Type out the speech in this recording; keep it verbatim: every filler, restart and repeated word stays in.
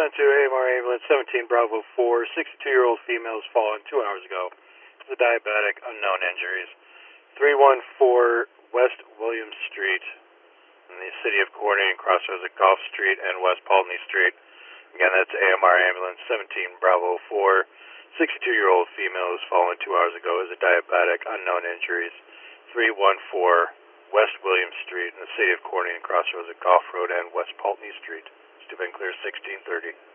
respond to A M R ambulance seventeen Bravo four, sixty-two-year-old female has fallen two hours ago. Is a diabetic, unknown injuries. three one four West Williams Street in the city of Corning, crossroads of Gulf Street and West Paltney Street. Again, that's A M R ambulance seventeen Bravo four, sixty-two-year-old female has fallen two hours ago. Is a diabetic, unknown injuries. three one four West Williams Street in the city of Corning, crossroads of Gulf Road and West Paltney Street. Steuben Clear sixteen thirty.